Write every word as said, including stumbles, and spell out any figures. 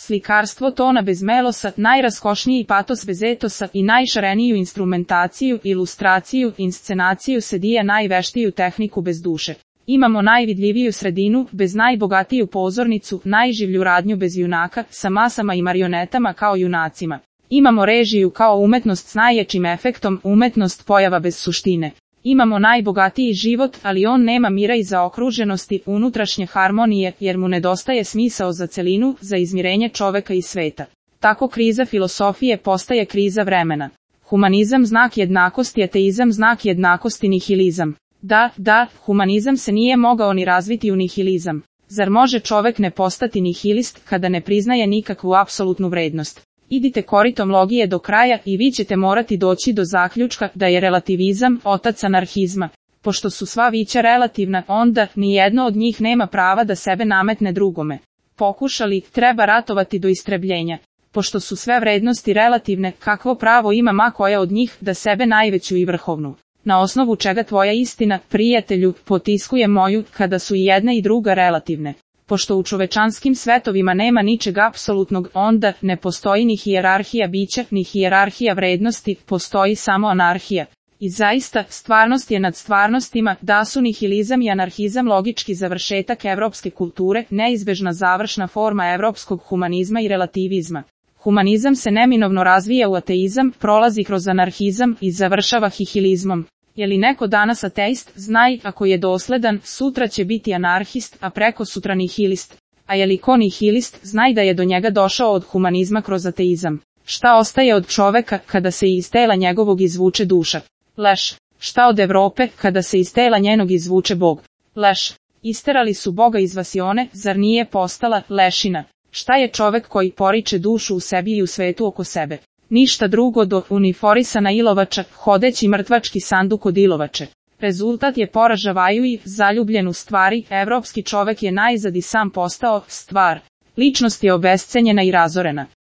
Slikarstvo tona bez melosa, najraskošniji patos bez etosa i najšareniju instrumentaciju, ilustraciju, inscenaciju sedija najveštiju tehniku bez duše. Imamo najvidljiviju sredinu, bez najbogatiju pozornicu, najživlju radnju bez junaka, sa masama i marionetama kao junacima. Imamo režiju kao umetnost s najjačim efektom, umetnost pojava bez suštine. Imamo najbogatiji život, ali on nema mira i zaokruženosti, unutrašnje harmonije, jer mu nedostaje smisao za celinu, za izmirenje čoveka i sveta. Tako kriza filosofije postaje kriza vremena. Humanizam znak jednakosti, ateizam znak jednakosti, nihilizam. Da, da, humanizam se nije mogao ni razviti u nihilizam. Zar može čovek ne postati nihilist kada ne priznaje nikakvu apsolutnu vrednost? Idite koritom logije do kraja i vi ćete morati doći do zaključka da je relativizam otac anarhizma. Pošto su sva bića relativna, onda ni jedno od njih nema prava da sebe nametne drugome. Pokušali, treba ratovati do istrebljenja. Pošto su sve vrednosti relativne, kakvo pravo ima ma koja od njih da sebe najveću i vrhovnu? Na osnovu čega tvoja istina, prijatelju, potiskuje moju, kada su i jedna i druga relativne? Pošto u čovečanskim svetovima nema ničeg apsolutnog, onda ne postoji ni hijerarhija bića, ni hijerarhija vrednosti, postoji samo anarhija. I zaista, stvarnost je nad stvarnostima, da su nihilizam i anarhizam logički završetak evropske kulture, neizbežna završna forma evropskog humanizma i relativizma. Humanizam se neminovno razvija u ateizam, prolazi kroz anarhizam i završava nihilizmom. Je li neko danas ateist, znaj, ako je dosledan, sutra će biti anarhist, a preko sutra nihilist. A je li ko nihilist, znaj da je do njega došao od humanizma kroz ateizam. Šta ostaje od čoveka, kada se iz tela njegovog izvuče duša? Leš. Šta od Evrope, kada se iz tela njenog izvuče Bog? Leš. Isterali su Boga iz vasione, zar nije postala lešina? Šta je čovek koji poriče dušu u sebi i u svetu oko sebe? Ništa drugo do uniforisana ilovača, hodeći mrtvački sanduk od ilovače. Rezultat je poražavaju i zaljubljen u stvari, evropski čovek je najzad i sam postao stvar. Ličnost je obescenjena i razorena.